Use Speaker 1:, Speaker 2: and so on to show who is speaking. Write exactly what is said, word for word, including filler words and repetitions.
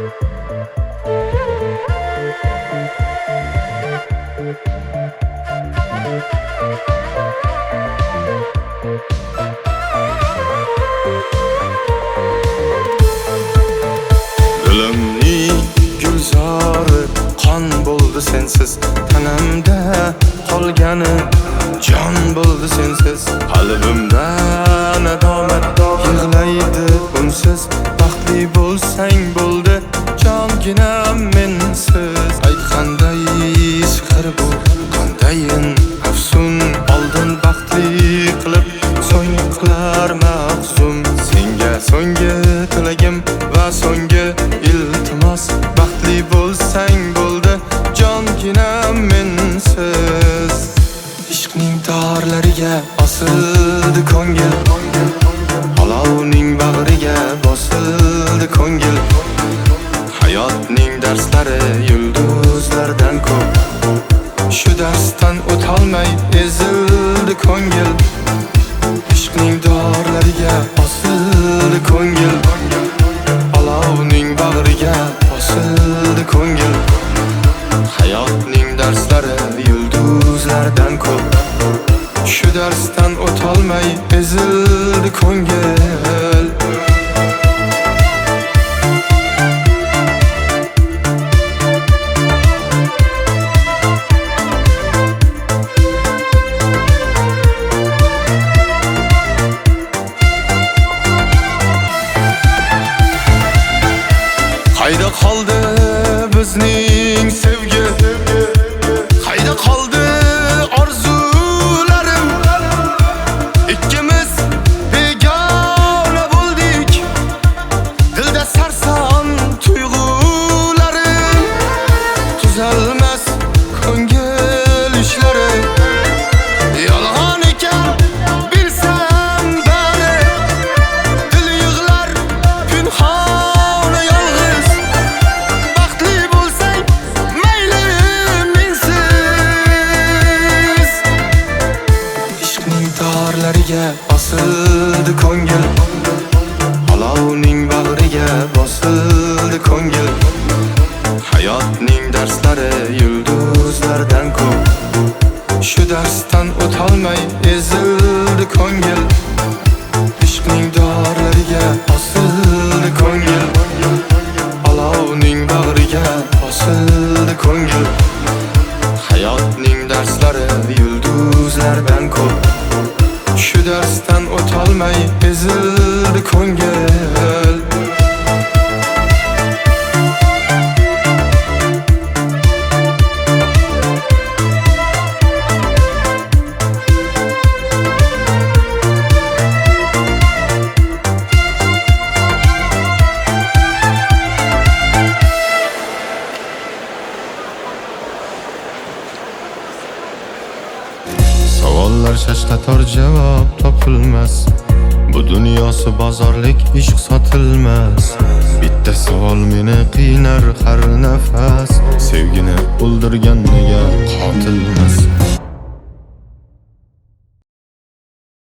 Speaker 1: Dilimning gulzori qon bo'ldi sensiz, tanamda qolgani jon bo'ldi sensiz. Qalbimda nadomat yig'laydi unsiz, baxtli bo'lsang bo'ldi jonginam mensiz. Aytganday sihr bu qandayin afsun, oldin baxtli qilib so'ng qilar mahzun. Senga so'nggi tilagim va so'nggi iltimos, baxtli bo'lsang bo'ldi jonginam mensiz. Ishqning torlariga osildi ko'ngil, olovning bag'riga bosildi ko'ngil. Hayotning darslari yulduzlardan ko'p, shu darsdan o'tolmay ezildi ko'ngil. Ishqning torlariga osildi ko'ngil, olovning bag'riga bosildi ko'ngil. Hayotning darslari yulduzlardan ko'p, shu darsdan o'tolmay ezildi ko'ngil. Qayda qoldi bizning sevgi, qayda qoldi orzularim? Ikkimiz begona bo'ldik, dilda sarson tuyg'ularim. Tuzalmas ko'ngil ishlari, yolg'on ekan bilsam bari. Dil yig'lar pinhona yolg'iz, baxtli bo'lsang mayli mensiz. Ishqning torlariga osildi ko'ngil, olovning bag'riga bosildi ko'ngil. Hayotning darslari yulduzlardan ko'p, shu darsdan o'tolmay ezildi ko'ngil. Ishqning torlariga osildi ko'ngil, olovning bag'riga bosildi ko'ngil. Hayotning darslari yulduzlardan ko'p, shu darsdan o'tolmay ezildi ko'ngil. Savollar shashtator, javob topilmas. Bu dunyosi bozorlik, ishq sotilmas. Bitta savol meni qiynar har nafas, sevgini o'ldirgan nega qotilmas?